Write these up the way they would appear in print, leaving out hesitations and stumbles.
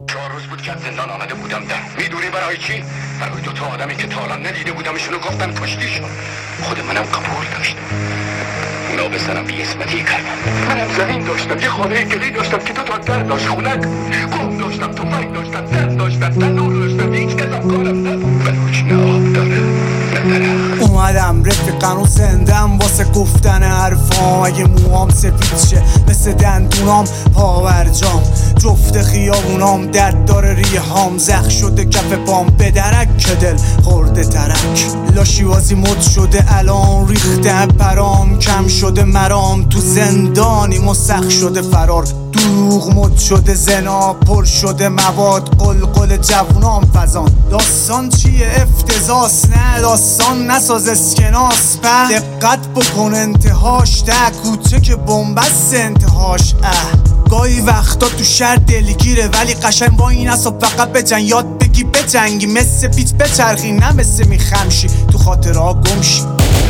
4 روز بود که از زندان آمده بودم در. میدونی برای چی؟ برای 2 تا آدمی که تا الان ندیده بودمشونو گفتن کشتیشون. خود منم قبول داشتم. اونا به سرم بی‌عصمتی کردن. منم زمین داشتم، یه خانه گلی داشتم که 2 تا در داشت، خونک گم داشتم، تفنگ داشتم، زن داشتم، تنور داشتم، هیچ کسم کارم نبود. بلوچ نه آب داره نه درخت. اومدم رفیقن و زندم واسه گفتن حرفام. اگه موام سفید شه مثل دندونام پاورجام، جفت خیابونام درد داره ریه هام، زخ شده کف پام به درک که دل خورده ترک. لاشیوازی مد شده الان ریخته پرام، کم شده مرام تو زندانی مسخ شده فرار. دروغ مد شده زنا پر شده مواد، قلقل جوونام فزان. داستان چیه افتضاس؟ نه داستان نساز اسکناس. به دقت بکن انتهاش، ده کوچه که بنبست انتهاش. گاهی وقتا تو شهر دلگیره ولی قشنگ با این اصاب فقط بجنگ. یاد بگی بجنگی مثل پیچ بچرخی، نه مثل میخمشی تو خاطرها گمشی.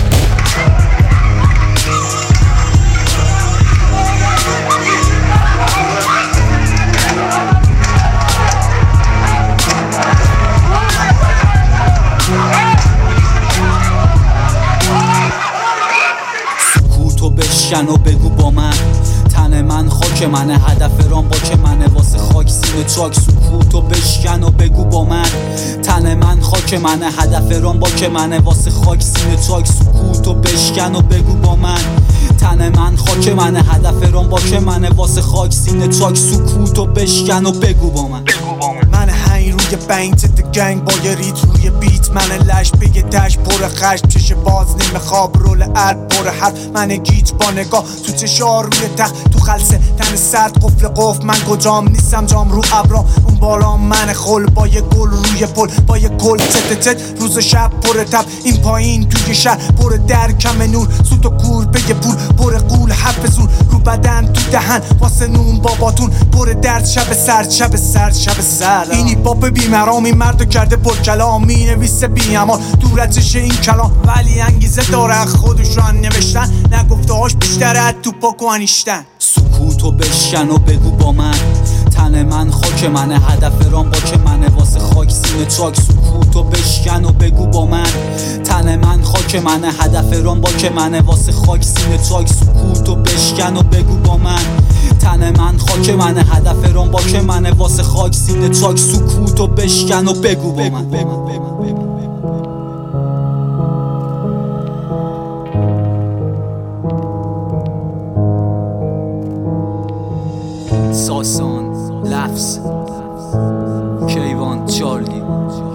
سکوتو بشکن و بگو با من، تن من خاک منه، هدف رام با که منه، واسه خاک سینه چاک. سکوتو بشکن و بگو با من، تن من خاک منه، هدف رام با که منه، واسه خاک سینه چاک. سکوتو بشکن و بگو با من، تن من خاک منه، هدف رام با که منه، واسه خاک سینه چاک. سکوتو بشکن و بگو با من. من هنگ روی بنگ تت گنگ با یه ریت روی بیت. من لش بگه تش پر خشم، چشه باز نیمه خواب رول عرب پر حرف. من گیت با نگاه تو چشار روی تخت، تو خلصه تن سرد قفل قفل. من کجام نیستم جام رو ابرام، اون بالا من خل با یه گل روی پل، با یه گل تت تت روز و شب پر تب. این پایین توی شهر پر در کم نور، سوت و کور بگه پول پر قول حرف زور. رو بدن تو دهن واسه نون باباتون پر درد. شب سرد شب سرد شب سرد. اینی پاپ بیمرام، این مردو کرده پر کلام. می نویسه بی امان دورتش این کلام، ولی انگیزه داره خودش رو نوشتن. نگفته هاش بیشتره از توپاک و انیشتن. سکوتو بشکن و بگو با من، تن من خاک منه، هدف رام با که منه، واسه خاک سینه چاک. سکوتو بشکن و بگو با من، تن من خاک منه، هدف رام با که منه، واسه خاک سینه چاک. سکوتو بشکن و بگو با من، تن من خاک منه، هدف رام با که منه، واسه خاک سینه چاک. سکوتو بشکن و بگو با من. ساسان لفظ کیوان چارلی